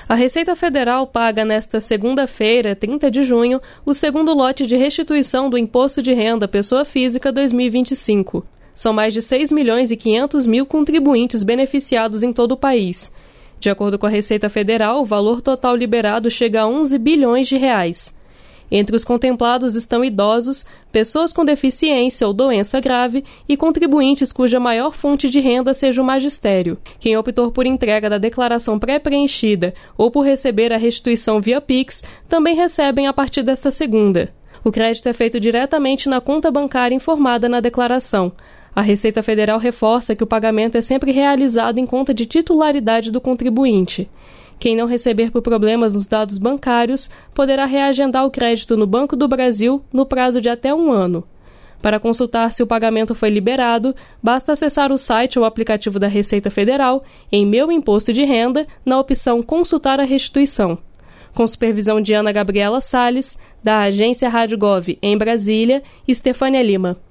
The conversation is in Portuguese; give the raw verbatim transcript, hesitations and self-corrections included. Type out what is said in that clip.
A Receita Federal paga nesta segunda-feira, trinta de junho, o segundo lote de restituição do Imposto de Renda Pessoa Física dois mil e vinte e cinco. São mais de seis milhões e quinhentos mil contribuintes beneficiados em todo o país. De acordo com a Receita Federal, o valor total liberado chega a onze bilhões de reais. Entre os contemplados estão idosos, pessoas com deficiência ou doença grave e contribuintes cuja maior fonte de renda seja o magistério. Quem optou por entrega da declaração pré-preenchida ou por receber a restituição via Pix também recebem a partir desta segunda. O crédito é feito diretamente na conta bancária informada na declaração. A Receita Federal reforça que o pagamento é sempre realizado em conta de titularidade do contribuinte. Quem não receber por problemas nos dados bancários poderá reagendar o crédito no Banco do Brasil no prazo de até um ano. Para consultar se o pagamento foi liberado, basta acessar o site ou aplicativo da Receita Federal em Meu Imposto de Renda, na opção Consultar a Restituição. Com supervisão de Ana Gabriela Salles, da Agência Rádio Gov em Brasília, Estefânia Lima.